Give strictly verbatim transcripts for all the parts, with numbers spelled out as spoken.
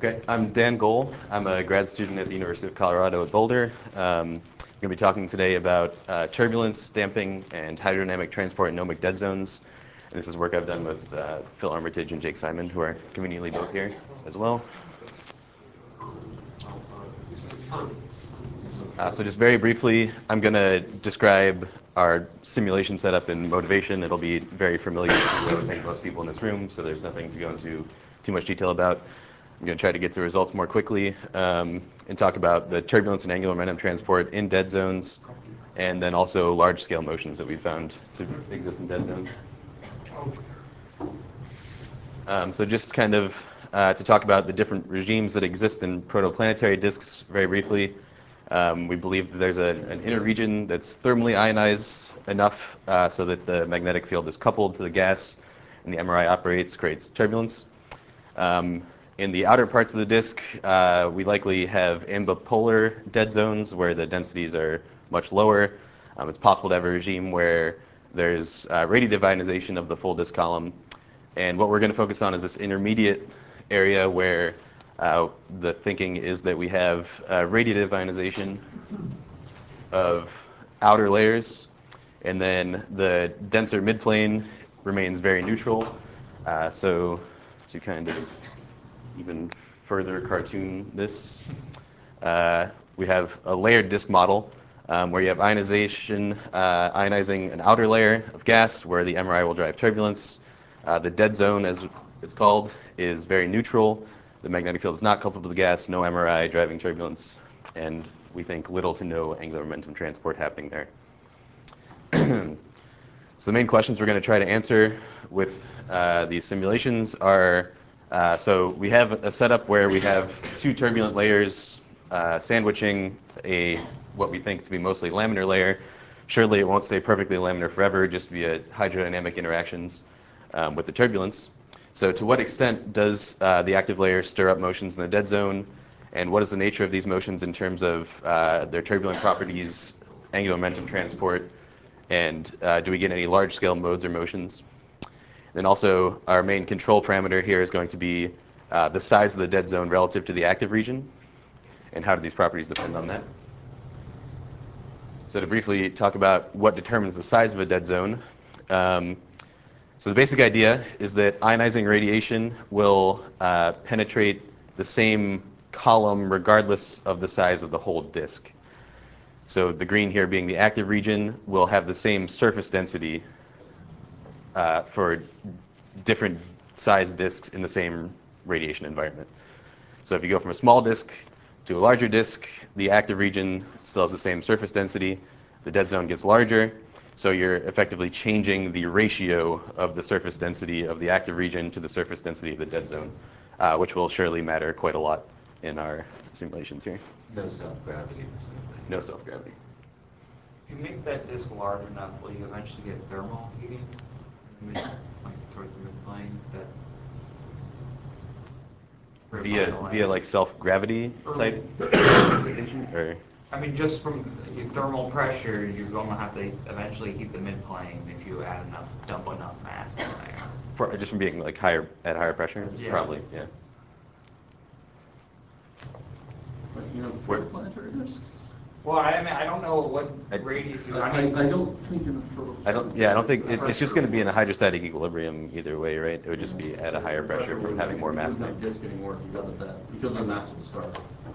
Okay, I'm Dan Gohl. I'm a grad student at the University of Colorado at Boulder. Um, I'm going to be talking today about uh, turbulence, damping, and hydrodynamic transport in nomic dead zones. And this is work I've done with uh, Phil Armitage and Jake Simon, who are conveniently both here as well. Uh, so just very briefly, I'm going to describe our simulation setup and motivation. It'll be very familiar to, I think, most people in this room, so there's nothing to go into too much detail about. I'm going to try to get to results more quickly um, and talk about the turbulence and angular momentum transport in dead zones, and then also large-scale motions that we found to exist in dead zones. Um, so just kind of uh, to talk about the different regimes that exist in protoplanetary disks very briefly. Um, we believe that there's a, an inner region that's thermally ionized enough uh, so that the magnetic field is coupled to the gas and the M R I operates, creates turbulence. Um, in the outer parts of the disk, uh, we likely have ambipolar dead zones where the densities are much lower. Um, it's possible to have a regime where there's uh, radiative ionization of the full disk column. And what we're going to focus on is this intermediate area where uh, the thinking is that we have uh, radiative ionization of outer layers, and then the denser midplane remains very neutral. Uh, so to kind of even further cartoon this, uh, we have a layered disk model um, where you have ionization, uh, ionizing an outer layer of gas where the M R I will drive turbulence. Uh, the dead zone, as it's called, is very neutral. The magnetic field is not coupled to the gas, no M R I driving turbulence, and we think little to no angular momentum transport happening there. So the main questions we're going to try to answer with uh, these simulations are, uh, so we have a setup where we have two turbulent layers uh, sandwiching a what we think to be mostly laminar layer. Surely it won't stay perfectly laminar forever, just via hydrodynamic interactions um, with the turbulence. So to what extent does uh, the active layer stir up motions in the dead zone? And what is the nature of these motions in terms of uh, their turbulent properties, angular momentum transport, and uh, do we get any large-scale modes or motions? Then also, our main control parameter here is going to be uh, the size of the dead zone relative to the active region, and how do these properties depend on that? So to briefly talk about what determines the size of a dead zone, um, so the basic idea is that ionizing radiation will uh, penetrate the same column regardless of the size of the whole disk. So the green here being the active region will have the same surface density uh, for different size disks in the same radiation environment. So if you go from a small disk to a larger disk, the active region still has the same surface density. The dead zone gets larger, so you're effectively changing the ratio of the surface density of the active region to the surface density of the dead zone, uh, which will surely matter quite a lot in our simulations here. No self-gravity or something. No self-gravity. If you make that disk large enough, will you eventually get thermal heating? Mid, like towards the midplane? That Via via like self-gravity type station, or I mean, just from your thermal pressure, you're going to have to eventually heat the midplane if you add enough, dump enough mass in there. for, just from being like higher at higher pressure, Yeah. probably, yeah. But, you know, Where- for planetary disks? Well, I mean, I don't know what I- radius you. I, I mean, I don't think in the fertile. I don't. Yeah, I don't think it, it's just going to be in a hydrostatic equilibrium either way, right? It would just be at a higher pressure from having more mass there. There's no disk anymore if you got it that, because of the mass of the star.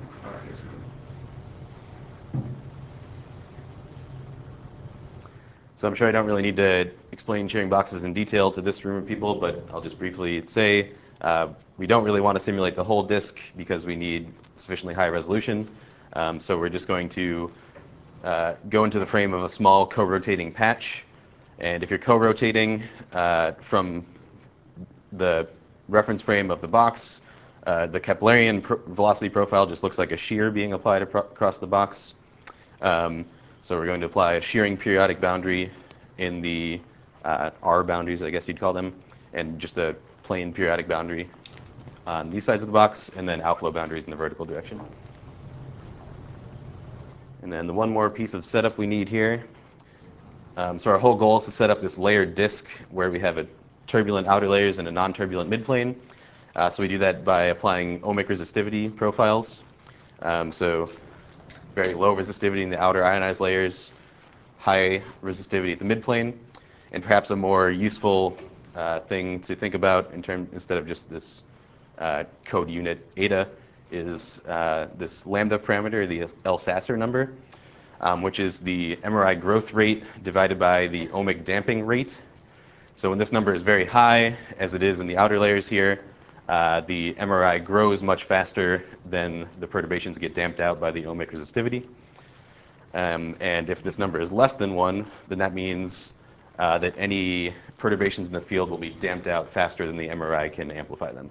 So I'm sure I don't really need to explain shearing boxes in detail to this room of people, but I'll just briefly say uh, we don't really want to simulate the whole disk because we need sufficiently high resolution. Um, so we're just going to uh, go into the frame of a small co-rotating patch. And if you're co-rotating uh, from the reference frame of the box, uh, the Keplerian pro velocity profile just looks like a shear being applied across the box. Um, so we're going to apply a shearing periodic boundary in the uh, R boundaries, I guess you'd call them, and just a plain periodic boundary on these sides of the box, and then outflow boundaries in the vertical direction. And then the one more piece of setup we need here. Um, so our whole goal is to set up this layered disk where we have a turbulent outer layers and a non-turbulent midplane. Uh, so we do that by applying ohmic resistivity profiles. Um, so very low resistivity in the outer ionized layers, high resistivity at the midplane, and perhaps a more useful uh, thing to think about in term, instead of just this uh, code unit eta is uh, this lambda parameter, the Elsasser number, um, which is the M R I growth rate divided by the ohmic damping rate. So when this number is very high, as it is in the outer layers here, uh, the M R I grows much faster than the perturbations get damped out by the ohmic resistivity. Um, and if this number is less than one, then that means uh, that any perturbations in the field will be damped out faster than the M R I can amplify them.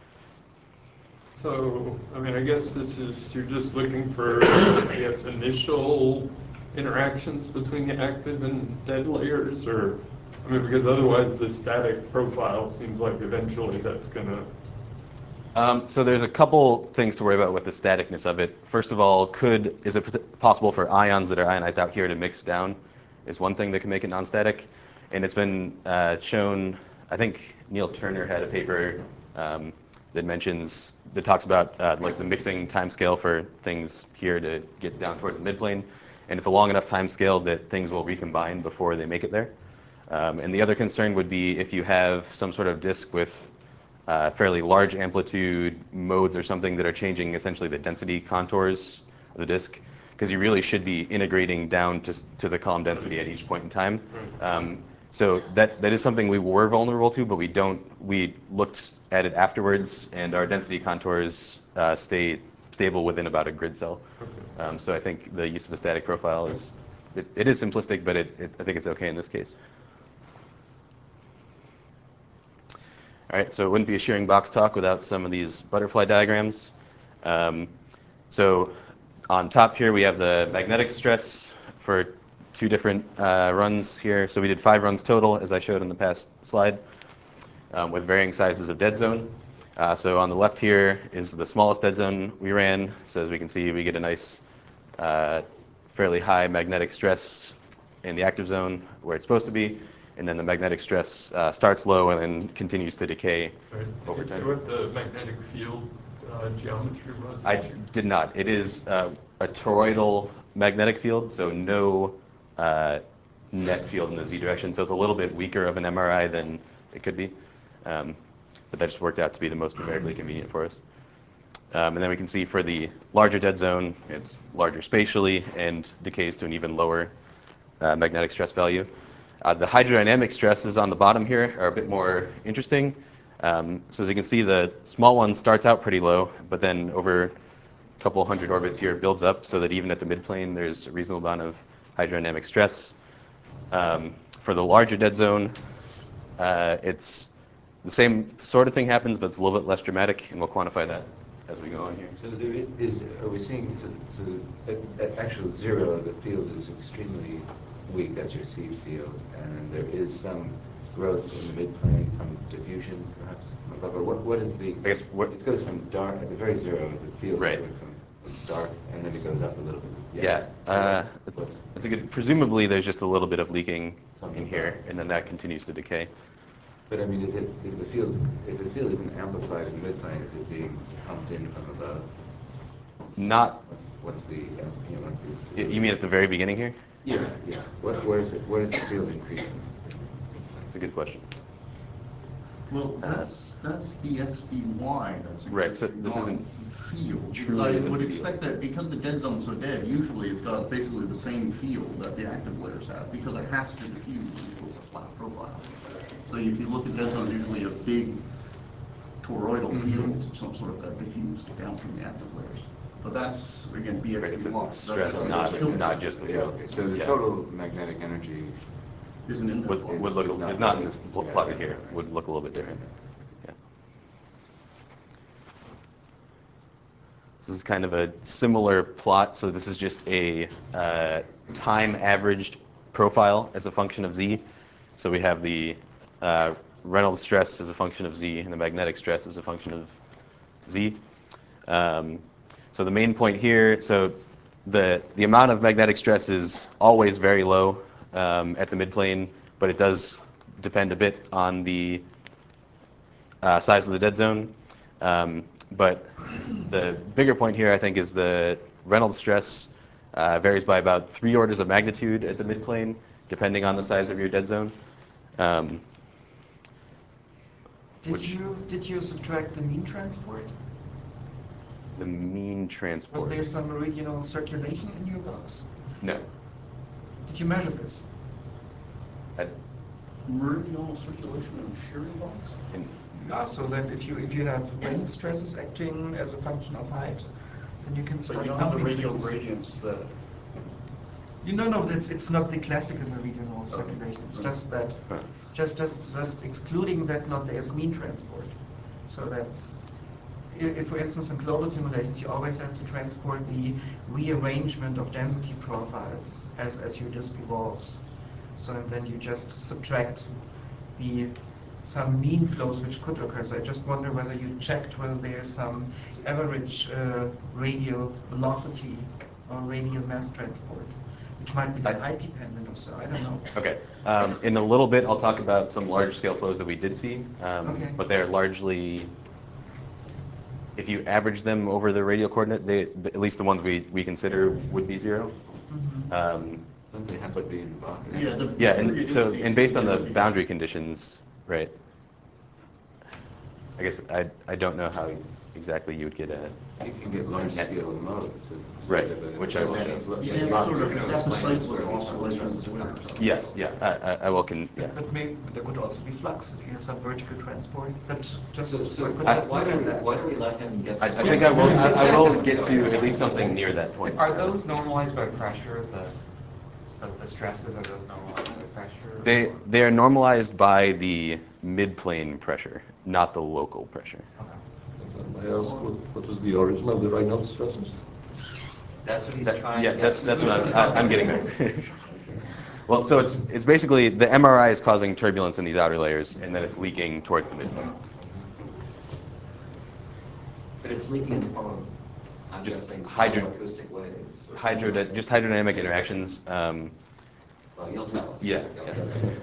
So, I mean, I guess this is, you're just looking for, I guess, initial interactions between the active and dead layers, or, I mean, because otherwise the static profile seems like eventually that's going to. Um, so there's a couple things to worry about with the staticness of it. First of all, could is it possible for ions that are ionized out here to mix down? Is one thing that can make it non-static, and it's been uh, shown. I think Neil Turner had a paper um, that mentions that talks about uh, like the mixing timescale for things here to get down towards the midplane, and it's a long enough timescale that things will recombine before they make it there. Um, and the other concern would be if you have some sort of disk with uh, fairly large amplitude modes or something that are changing essentially the density contours of the disk, because you really should be integrating down just to the column density at each point in time. Um, so that that is something we were vulnerable to, but we don't. We looked at it afterwards, and our density contours uh, stay stable within about a grid cell. Um, so I think the use of a static profile is it, it is simplistic, but it, it, I think it's okay in this case. All right, so it wouldn't be a shearing box talk without some of these butterfly diagrams. Um, so on top here we have the magnetic stress for two different uh, runs here. So we did five runs total, as I showed in the past slide, um, with varying sizes of dead zone. Uh, so on the left here is the smallest dead zone we ran. So as we can see, we get a nice, uh, fairly high magnetic stress in the active zone where it's supposed to be. And then the magnetic stress uh, starts low and then continues to decay Right. over Did you time. say what the magnetic field uh, geometry was? I did not. It is uh, a toroidal magnetic field, so no uh, net field in the z direction. So it's a little bit weaker of an M R I than it could be. Um, but that just worked out to be the most numerically convenient for us. Um, and then we can see for the larger dead zone, it's larger spatially and decays to an even lower uh, magnetic stress value. Uh, the hydrodynamic stresses on the bottom here are a bit more interesting. Um, so as you can see, the small one starts out pretty low, but then over a couple hundred orbits here, it builds up so that even at the midplane, there's a reasonable amount of hydrodynamic stress. Um, for the larger dead zone, uh, it's the same sort of thing happens, but it's a little bit less dramatic, and we'll quantify that as we go on here. So there is, are we seeing, so, so at, at actual zero, the field is extremely weak, that's your seed field, and there is some growth in the midplane from diffusion, perhaps? But what, what is the, I guess what- it goes from dark, at the very zero, the field Right. is going from dark, and then it goes up a little bit. Yeah, So uh, what's- it's, it's a good. Presumably, there's just a little bit of leaking Something in here, about- and then that continues to decay. But I mean, is it, is the field, if the field isn't amplified in the midplane, is it being pumped in from above? Not. What's, what's the, uh, you know, what's the y- instability? You mean at the very beginning here? Yeah, yeah. What, where is it, where is the field increasing? That's a good question. Well, that's, that's B X B Y, that's. Right, so this not isn't Field. truly I the would field. expect that because the dead zone's so dead, usually it's got basically the same field that the active layers have, because it has to diffuse when it's a flat profile. So if you look at dead zones, usually a big toroidal Mm-hmm. field, some sort of that diffused down from the active layers. But that's, again, Right, it's B X B a Y. stress, That's- not that's tilt not just the Yeah, field. okay, so the Yeah. total magnetic energy, Isn't in that would, plot. would look It's not- is not in this yeah, plot yeah, here. right. Would look a little bit different. Yeah. This is kind of a similar plot. So this is just a uh, time averaged profile as a function of z. So we have the uh, Reynolds stress as a function of z, and the magnetic stress as a function of z. Um, so the main point here, so the the amount of magnetic stress is always very low um, at the midplane, but it does depend a bit on the uh, size of the dead zone. Um, but the bigger point here, I think, is the Reynolds stress uh, varies by about three orders of magnitude at the midplane, depending on the size of your dead zone. Um, Did which- you did you subtract the mean transport? The mean Was transport. there some meridional circulation in your box? No. Did you measure this? I, Meridional circulation and shearing box? in, Ah, so that if you if you have Reynolds stresses acting as a function of height, then you can So start you don't have the pumping radial things. gradients that, You know, no, that's it's not the classical meridional circulation. It's Okay. just that, Huh. just just just excluding that, not there's mean transport. So that's, i- if for instance in global simulations, you always have to transport the rearrangement of density profiles as as your disk evolves. So and then you just subtract the some mean flows which could occur. So I just wonder whether you checked whether there's some average uh, radial velocity or radial mass transport, which might be I- height dependent or so. I don't know. okay. Um, in a little bit, I'll talk about some large-scale flows that we did see, um, Okay. but they're largely, if you average them over the radial coordinate, they, the, at least the ones we, we consider would be zero. Mhm. Um, Don't they have to be in the boundary? yeah, the. yeah, and so, periodicity and based on the is- boundary conditions, right? I guess I, I don't know how exactly you would get at. You can get large-scale modes. of- so Right, that the- which I will that show. flo- You that have lots sort of of different epicyclic where these oscillations stresses where- come from. Yes, yeah, I, I, I will can, yeah. But maybe there could also be flux if you have some vertical transport. But just So, so one could why just why look do at we, that. why do we let him get? I, to I the- think I will, I, I will get to at least something near that point. Are those normalized by pressure, the, the- the stresses, are those normalized by pressure? They, or- they are normalized by the midplane pressure, not the local pressure. Okay. May I ask what, what was the origin of the Reynolds stresses? That's what he's That- trying to Yeah, get. that's, that's what I'm, I- I'm getting there. Well, so it's, it's basically, the M R I is causing turbulence in these outer layers, and then it's leaking towards the midplane. But it's leaking in the form of, I'm Just guessing, small hydro- acoustic waves. or Hydro, something like just that. hydrodynamic interactions. Um, Well, you'll tell us. yeah, yeah.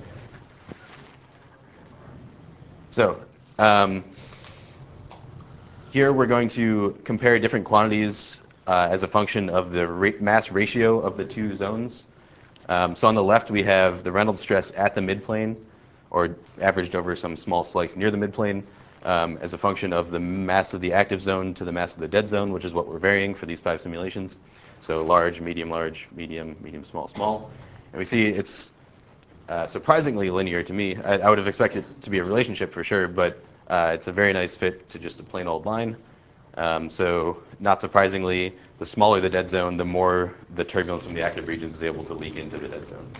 So, um, here we're going to compare different quantities uh, as a function of the ra mass ratio of the two zones. Um, so on the left we have the Reynolds stress at the midplane, or averaged over some small slice near the midplane, um, as a function of the mass of the active zone to the mass of the dead zone, which is what we're varying for these five simulations. So large, medium, large, medium, medium, small, small. And we see it's uh, surprisingly linear to me. I, I would have expected it to be a relationship for sure, but uh, it's a very nice fit to just a plain old line. Um, so not surprisingly, the smaller the dead zone, the more the turbulence from the active regions is able to leak into the dead zone.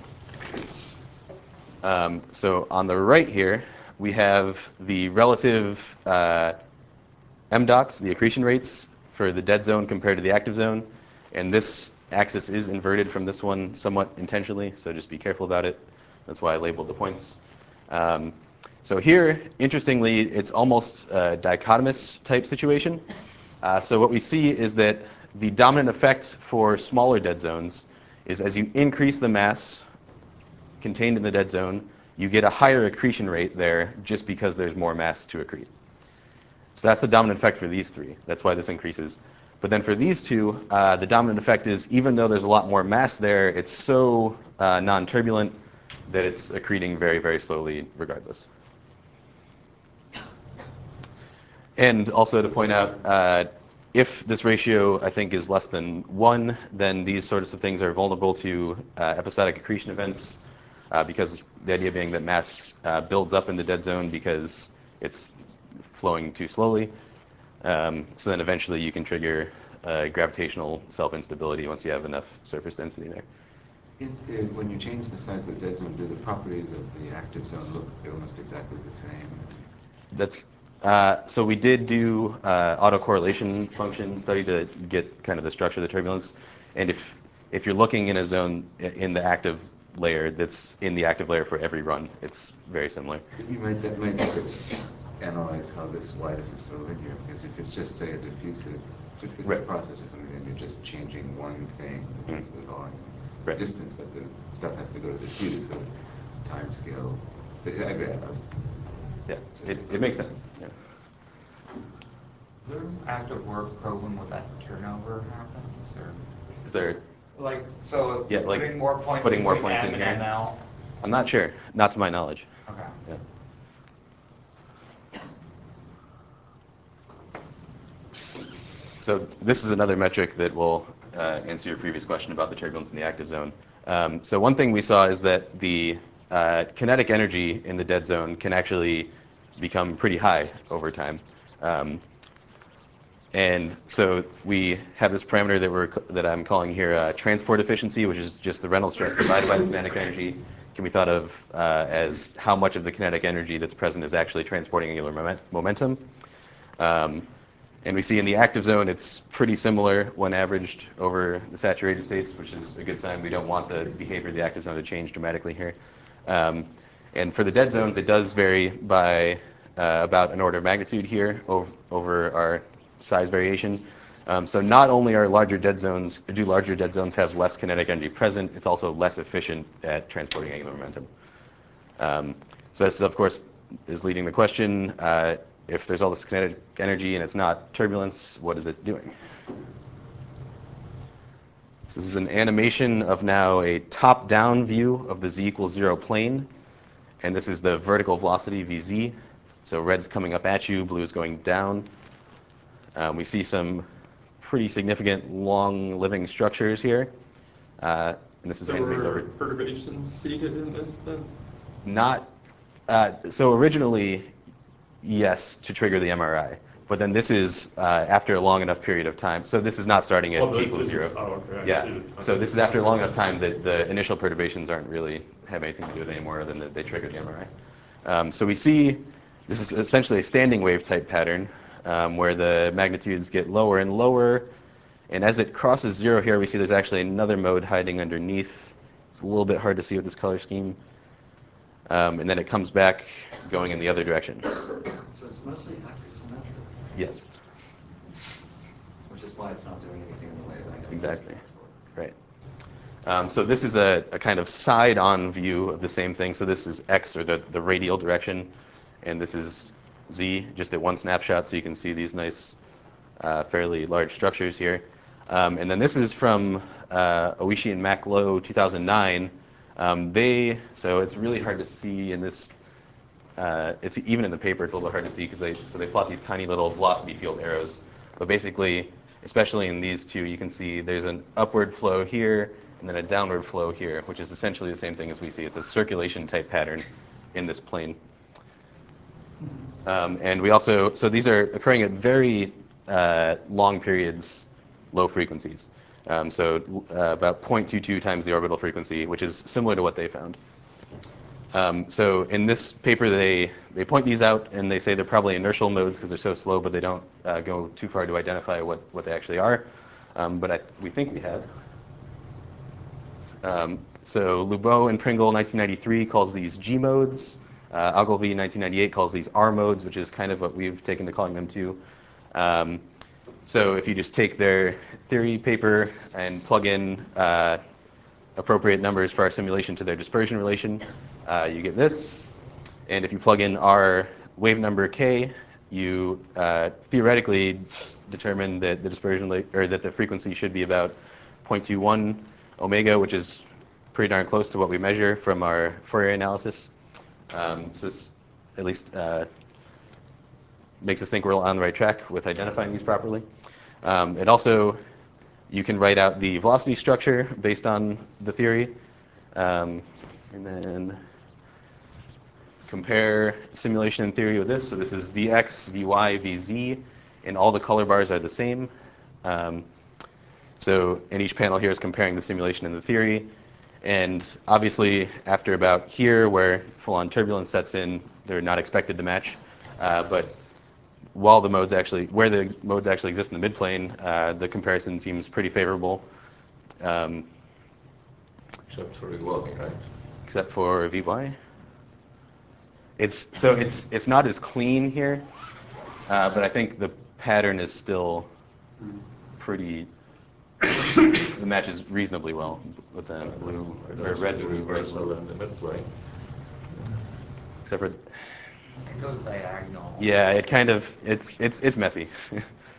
Um, so on the right here, we have the relative uh, M dots, the accretion rates for the dead zone compared to the active zone. And this axis is inverted from this one somewhat intentionally, so just be careful about it. That's why I labeled the points. Um, so here, interestingly, it's almost a dichotomous type situation. Uh, so what we see is that the dominant effect for smaller dead zones is as you increase the mass contained in the dead zone, you get a higher accretion rate there just because there's more mass to accrete. So that's the dominant effect for these three. That's why this increases. But then for these two, uh, the dominant effect is even though there's a lot more mass there, it's so uh, non-turbulent that it's accreting very, very slowly regardless. And also to point out, uh, if this ratio, I think, is less than one, then these sorts of things are vulnerable to uh, episodic accretion events, uh, because the idea being that mass uh, builds up in the dead zone because it's flowing too slowly. Um, so then eventually you can trigger uh, gravitational self-instability once you have enough surface density there. If, if, when you change the size of the dead zone, do the properties of the active zone look almost exactly the same? That's uh, so we did do uh, autocorrelation function study to get kind of the structure of the turbulence, and if if you're looking in a zone in the active layer that's in the active layer for every run, it's very similar. You might, that might have to analyze how this, why this is so linear, because if it's just, say, a diffusive, diffusive Right. process or something, then you're just changing one thing, which is the volume. Right. Distance that the stuff has to go to diffuse, so time scale. I, I, I was Yeah, it, it makes sense. Yeah. there active work probing what that turnover happens, or? Is there? Like, so Yeah, like putting more points putting more between points M in and here? M L? I'm not sure. Not to my knowledge. Okay. Yeah. So this is another metric that will uh, answer your previous question about the turbulence in the active zone. Um, so one thing we saw is that the uh, kinetic energy in the dead zone can actually become pretty high over time. Um, and so we have this parameter that we're that I'm calling here uh, transport efficiency, which is just the Reynolds stress divided by the kinetic energy. Can be thought of uh, as how much of the kinetic energy that's present is actually transporting angular moment momentum. Um, and we see in the active zone, it's pretty similar when averaged over the saturated states, which is a good sign. We don't want the behavior of the active zone to change dramatically here. Um, and for the dead zones, it does vary by uh, about an order of magnitude here over, over our size variation. Um, so not only are larger dead zones, do larger dead zones have less kinetic energy present, it's also less efficient at transporting angular momentum. Um, so this, of course, is leading the question, uh, if there's all this kinetic energy and it's not turbulence, what is it doing? So this is an animation of now a top-down view of the z equals zero plane. And this is the vertical velocity, vz. So red's coming up at you, blue is going down. Um, we see some pretty significant long-living structures here. Uh, and this is There animated were over. perturbations seated in this then? Not, uh, so originally, yes, to trigger the M R I. But then this is uh, after a long enough period of time. So this is not starting at Oh, t this equals is- zero. oh, okay, I Yeah. see the time. So this is after a long enough time that the initial perturbations aren't really have anything to do with it anymore than that they trigger the M R I. Um, so we see this is essentially a standing wave type pattern um, where the magnitudes get lower and lower. And as it crosses zero here, we see there's actually another mode hiding underneath. It's a little bit hard to see with this color scheme. Um, and then it comes back going in the other direction. So it's mostly axisymmetric, Yes, which is why it's not doing anything in the way of magnetic exactly. transport. Right. Um, so this is a, a kind of side-on view of the same thing. So this is x, or the, the radial direction, and this is z, just at one snapshot, so you can see these nice, uh, fairly large structures here. Um, and then this is from uh, Oishi and Mac Low, two thousand nine. Um, they, so it's really hard to see in this, uh, it's even in the paper, it's a little bit hard to see because they, so they plot these tiny little velocity field arrows. But basically, especially in these two, you can see there's an upward flow here and then a downward flow here, which is essentially the same thing as we see. It's a circulation type pattern in this plane. Um, and we also, so these are occurring at very uh, long periods, low frequencies. Um, so uh, about zero point two two times the orbital frequency, which is similar to what they found. Um, so in this paper, they, they point these out, and they say they're probably inertial modes because they're so slow, but they don't uh, go too far to identify what, what they actually are. Um, but I, we think we have. Um, so Lubot and Pringle, nineteen ninety-three, calls these G modes. Uh, Ogilvy, nineteen ninety-eight, calls these R modes, which is kind of what we've taken to calling them too. Um, so if you just take their theory paper and plug in uh, appropriate numbers for our simulation to their dispersion relation, uh, you get this. And if you plug in our wave number k, you uh, theoretically determine that the dispersion or that the frequency should be about zero point two one omega, which is pretty darn close to what we measure from our Fourier analysis. Um, so it's at least uh, makes us think we're on the right track with identifying these properly. Um, it also, you can write out the velocity structure based on the theory. Um, and then compare simulation and theory with this. So this is Vx, Vy, Vz, and all the color bars are the same. Um, so in each panel here is comparing the simulation and the theory. And obviously, after about here, where full-on turbulence sets in, they're not expected to match. Uh, but while the modes actually, where the modes actually exist in the midplane, uh, the comparison seems pretty favorable. Um, Except for the walking, right? except for Vy. It's so it's it's not as clean here, uh, but I think the pattern is still pretty. It matches reasonably well with the blue I or don't see red, the blue, red, reversal blue. and the midway. Except for, It goes diagonal. yeah, it kind of it's it's it's messy.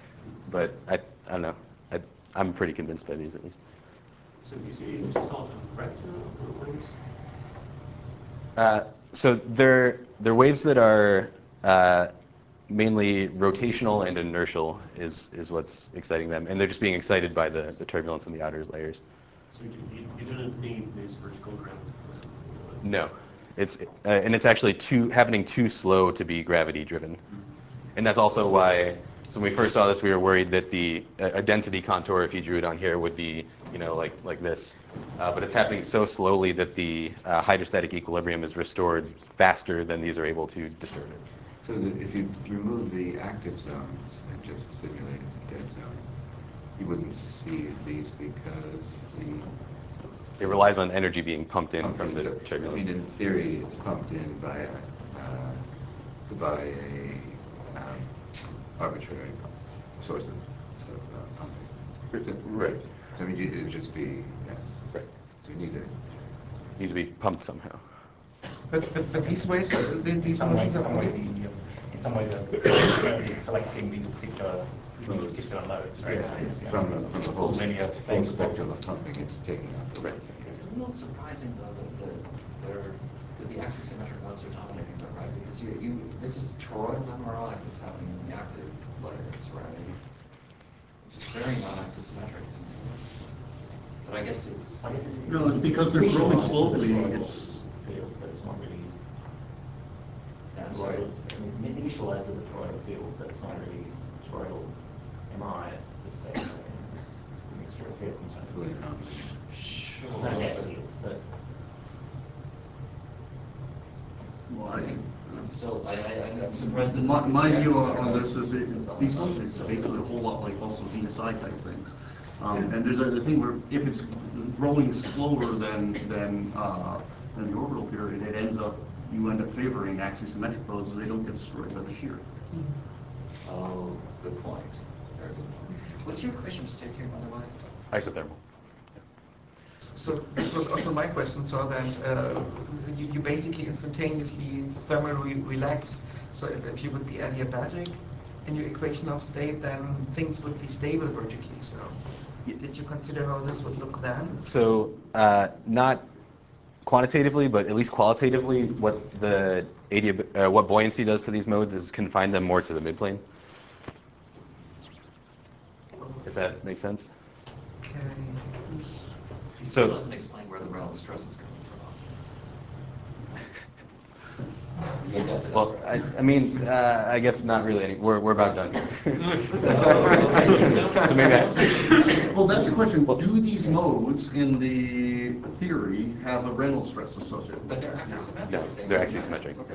but I, I don't know. I, I'm pretty convinced by these at least. So you see, is it just all regular waves? Uh, so they're, they're waves that are uh, mainly rotational and inertial is, is what's exciting them. And they're just being excited by the, the turbulence in the outer layers. So you, you don't need this vertical ground? No. It's, uh, and it's actually too, happening too slow to be gravity driven. And that's also why, so when we first saw this, we were worried that the a density contour, if you drew it on here, would be, you know, like like this. Uh, but it's happening so slowly that the uh, hydrostatic equilibrium is restored faster than these are able to disturb it. So that if you remove the active zones and just simulate a dead zone, you wouldn't see these because the It relies on energy being pumped in pumped from the into- turbulence. I mean, in theory, it's pumped in by a uh, by a um, arbitrary source of, of uh, pumping. So, Right. So I mean, you- it'd just be yeah. Right. So you need to. Need to be pumped somehow. But, but, but these waves, are- the- these some way, motions are some way, only... the, um, in some way, the is selecting these particular these particular loads, right? Yeah, It's, yeah, from the, from the whole, linear s- thing. full spectrum of pumping, it's taking out the Right. right. It's a little surprising though that the, they're, that the axisymmetric modes are dominating them, right? Because you, you, this is toroidal M R I that's happening in the active layers, right? Which is very non-axisymmetric, isn't it? But I guess it's. I guess it's, No, it's because they're growing slowly, it's, field, but it's not really. Yeah, I'm sorry. I mean, it's initialized as a toroidal field, but it's not really toroidal M R I at this stage. Right? It's, it's a mixture of fields and Really something. not. Sure. Not a net field, but well, I, I'm still, I, I, I'm surprised that. my, my the view on, axisymmetric on modes this is is it, the these dominant look, it's zone. basically a whole lot like also V S I type things. Um, Yeah. and there's a the thing where if it's growing slower than, than, uh, than the orbital period, it ends up, you end up favoring axisymmetric modes as they don't get destroyed by the shear. Oh, good point. Very good point. What's your equation of state here, by the way? Isothermal. So this was also my question, so that uh, you, you basically instantaneously thermally relax. So if, if you would be adiabatic in your equation of state, then things would be stable vertically. So did you consider how this would look then? So uh, not quantitatively, but at least qualitatively, what the adiab uh, what buoyancy does to these modes is confine them more to the midplane. If that makes sense. Okay. He still So- doesn't explain where the Reynolds stress is coming from. You got to that, Well, right? I, I mean, uh, I guess not really. Any, we're we're about done here. So, okay, so you don't- So maybe I- you don't take- Well, that's the question. Do these modes in the theory have a Reynolds stress associated? But they're axisymmetric. No, They they're don't axisymmetric. matter. Yeah.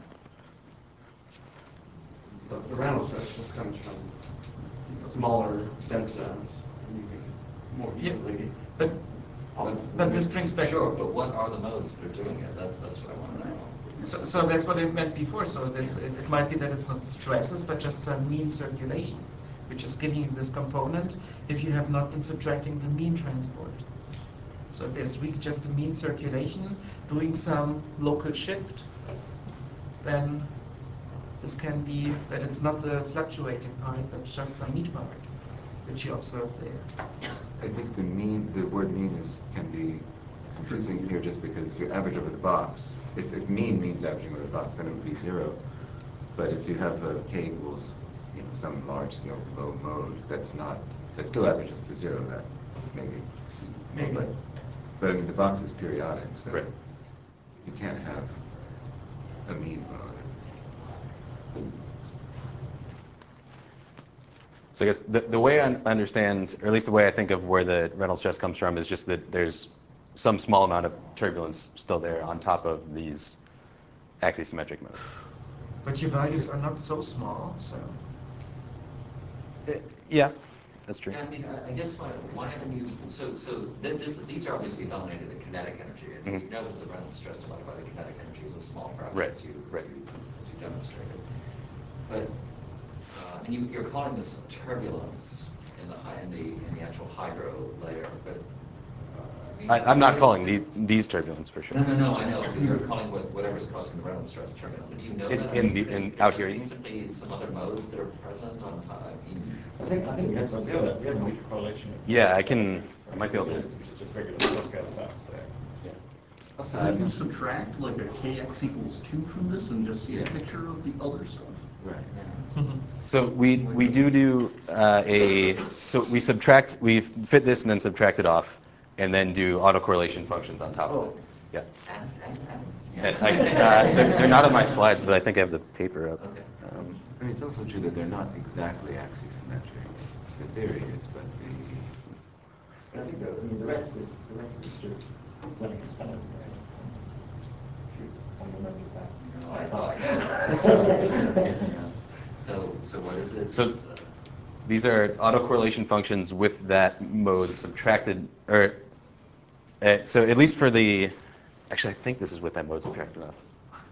The the Reynolds stress just comes from smaller dead zones, and you can more Yeah. easily. But, But- but this brings back... Sure, but what are the modes that are doing it? That's, that's what I want to know. So, so that's what I meant before. So this, it, it might be that it's not stresses, but just some mean circulation, which is giving you this component if you have not been subtracting the mean transport. So if there's really just a mean circulation doing some local shift, then this can be that it's not the fluctuating part, but just some mean part, which you observe there. I think the mean, the word mean is, can be confusing here just because if you average over the box, if, if mean means averaging over the box, then it would be zero. But if you have a k equals, you know, some large scale low mode, that's not, that still averages to zero, that maybe. Maybe. But, but I mean, the box is periodic, so Right. you can't have a mean mode. So I guess the, the way I understand, or at least the way I think of where the Reynolds stress comes from, is just that there's some small amount of turbulence still there on top of these axisymmetric modes. But your values are not so small, so. Uh, Yeah, that's true. Yeah, I mean, I, I guess why, why haven't you, so, so th- this, these are obviously dominated the kinetic energy. And Mhm. you know that the Reynolds stress divided by the kinetic energy is a small fraction, Right, as you, right. as you, as you demonstrated. But, uh, and you, you're calling this turbulence in the high, in the, in the actual hydro layer, but, uh, mean, I, I'm not they- calling these, these turbulence for sure. No, no, no, I know, but you're calling what, whatever's causing the Reynolds stress turbulent, but do you know In- that? in I mean, the- could- in- could out there here, be you mean? simply some other modes that are present on time? I mean, I think, I think we have, we have a, we have a major correlation. Yeah, I can, I might be able to. Which is just regular small scale stuff, so, yeah. So then you subtract like a kx equals two from this and just see a Yeah. picture of the other stuff. Right. So we, we do do uh, a, so we subtract, we fit this and then subtract it off, and then do autocorrelation functions on top of it. Yeah. and, and, and. And I, uh, they're, they're not on my slides, but I think I have the paper up. Okay. Um, I mean, it's also true that they're not exactly axisymmetric. The theory is, but the I think the, I mean, the rest is, the rest is just running the standard, right? Shoot, on the numbers back. No, I know, I know. So, so what is it? So It's, uh, these are autocorrelation functions with that mode subtracted, or, uh, so at least for the, actually I think this is with that mode subtracted off.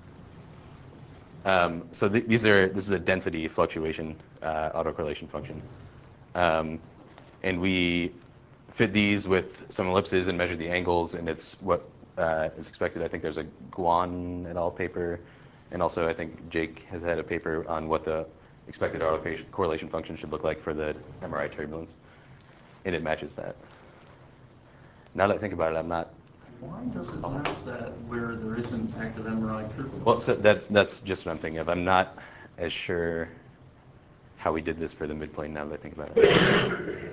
Um, so th these are, this is a density fluctuation uh, autocorrelation function. Um, and we fit these with some ellipses and measure the angles, and it's what uh, is expected. I think there's a Guan et al. Paper, and also I think Jake has had a paper on what the expected autocorrelation function should look like for the M R I turbulence, and it matches that. Now that I think about it, I'm not. Why does it match that where there isn't active M R I turbulence? Well, so that that's just what I'm thinking of. I'm not as sure how we did this for the midplane now that I think about it.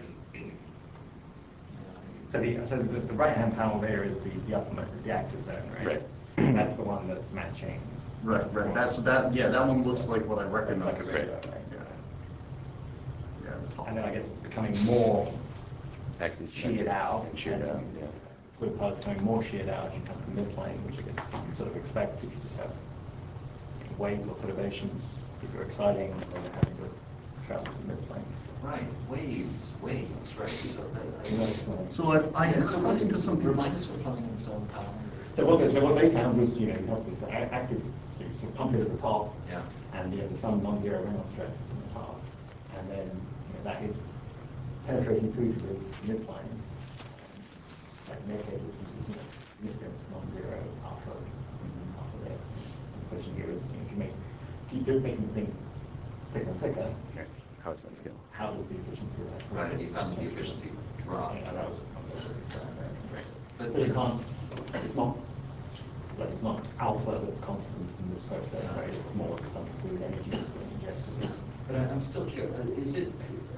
So the, so the, the right-hand panel there is the, the uppermost, is the active zone, right? Right. That's the one that's matching. Right, right, that's, that, yeah, that one looks like what I It's recognize. like a regular, right? Yeah. Yeah, the top. And then I guess it's becoming more Axes sheared out. and sheared out. Yeah. Fluid power is becoming more sheared out as you come to the midplane, which I guess you sort of expect if you just have waves or perturbations. If you're exciting, then you're having to travel to the midplane. Right, waves, waves, right, so that, You know, I. it's like- So I've, I have So what, spoken to some people. remind us what plumbing and stone power. So what they, so what they found was, you know, you have this a- active, so you sort of pump it at the top, Yeah. and you have some non-zero Reynolds stress in the top, and then you know, that is penetrating through to the midplane. Like in their case, it uses you know, significant non-zero alpha, alpha there. The question here is, you know, if you make, keep doing making the thing thicker and thicker, Okay. How is that scale? how does the efficiency of that Right, process? you found the efficiency drop. Yeah, that was one of the ways that, right? But- So you can't, it's not, like, it's not alpha that's constant in this process, right? It's more some fluid energy that's being injected. But I- I'm still curious, is it,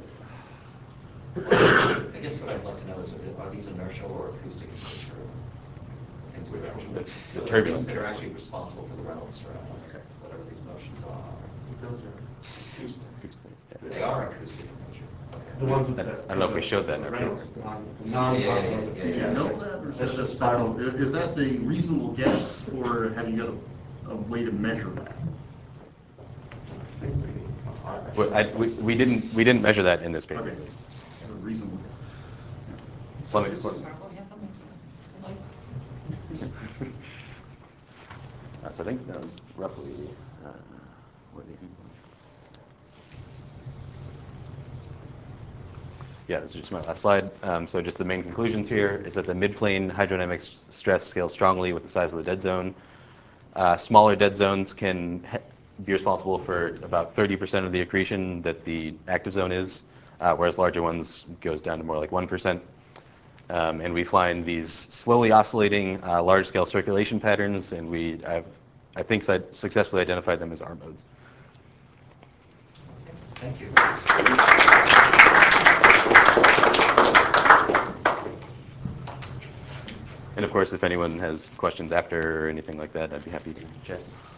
I guess what I'd like to know is, are these inertial or acoustic in nature? Things that are actually, The- the the turbulence. things that are actually responsible for the Reynolds stress, whatever these motions are. Those are acoustic. Acoustic, yeah. They are acoustic in nature, okay. The ones with I- the. I don't know if we showed that in our Reynolds, paper. non- the Yeah, non- yeah, yeah, yeah, Do yeah. you know that, or is That's that just a spiral. spiral? Is that the reasonable guess, or have you got a, a way to measure that? I think we- I- Well, I, we, we didn't we didn't measure that in this paper. Okay. At least. A reasonable guess. So Let me- it's just, well, yeah, that makes sense. I like that. Uh, so I think that was roughly uh, where the Yeah, this is just my last slide. Um, so just the main conclusions here is that the midplane hydrodynamic s- stress scales strongly with the size of the dead zone. Uh, smaller dead zones can he- be responsible for about thirty percent of the accretion that the active zone is, uh, whereas larger ones goes down to more like one percent. Um, and we find these slowly oscillating uh, large-scale circulation patterns, and we, I've, I think, su- successfully identified them as R modes. Thank you. And of course, if anyone has questions after or anything like that, I'd be happy to chat.